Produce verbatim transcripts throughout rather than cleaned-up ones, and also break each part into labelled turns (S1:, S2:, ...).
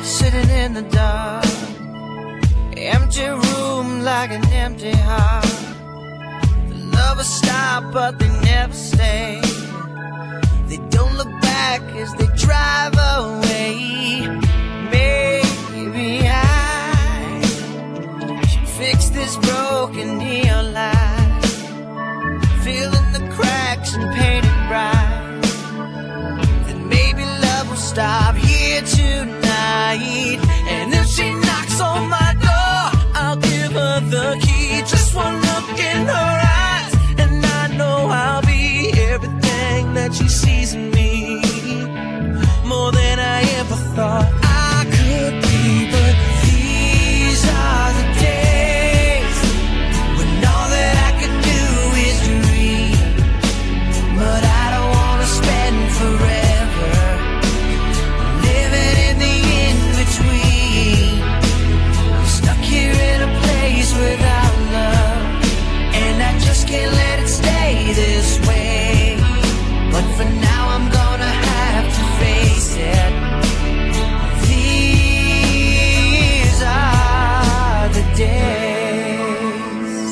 S1: sitting in the dark. Empty room like an empty heart. The lovers stop but they never stay. They don't look back as they drive away. Maybe I should fix this broken neon light, filling the cracks and paint it bright. Then maybe love will stop here tonight. And if she knocks on my door, I'll give her the key. Just one look in her eyes and I know I'll be everything that she sees in me, more than I ever thought I could be. But these are the days when all that I could do is dream. But I don't wanna spend forever living in the in-between. I'm stuck here in a place without love, and I just can't let it stay this way. But for now I'm gonna have to face it. These are the days.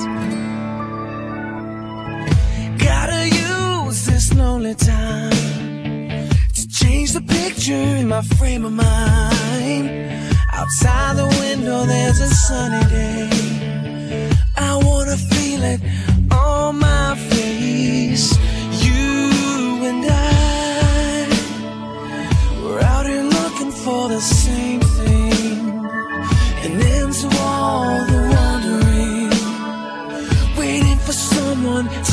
S1: Gotta use this lonely time to change the picture in my frame of mind. Outside the window there's a sunny day. I wanna feel it on my face. You and I, we're out here looking for the same thing. And into all the wandering, waiting for someone